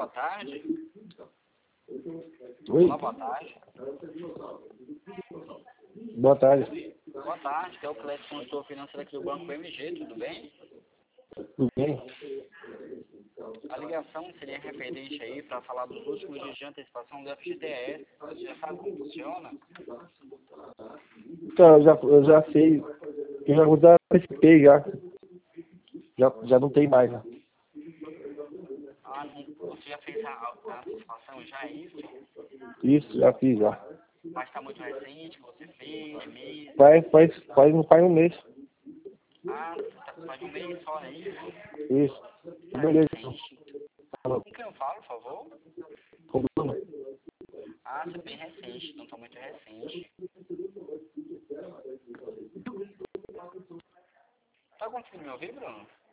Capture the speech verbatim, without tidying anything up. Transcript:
boa tarde. Oi? Olá, boa tarde. Boa tarde. Boa tarde, que é o Clécio, consultor financeiro aqui do Banco B M G, tudo bem? Tudo bem? A ligação seria referente aí para falar dos últimos dias de antecipação do F G T S. Você já sabe como funciona? Então, eu já, eu já sei. Eu já, já participei já. já. Já não tem mais, né? Ah, não, você já fez a, a antecipação, já é isso? Isso, já fiz já. Mas está muito recente, você fez, é mês. Faz, faz, faz, não faz um mês. Ah, tá, faz um mês só, é isso? Isso. Tá Beleza. recente. Falou. Com quem eu falo, por favor? Com Bruno. Ah, você é bem recente, não está muito recente. Tá conseguindo me ouvir, Bruno?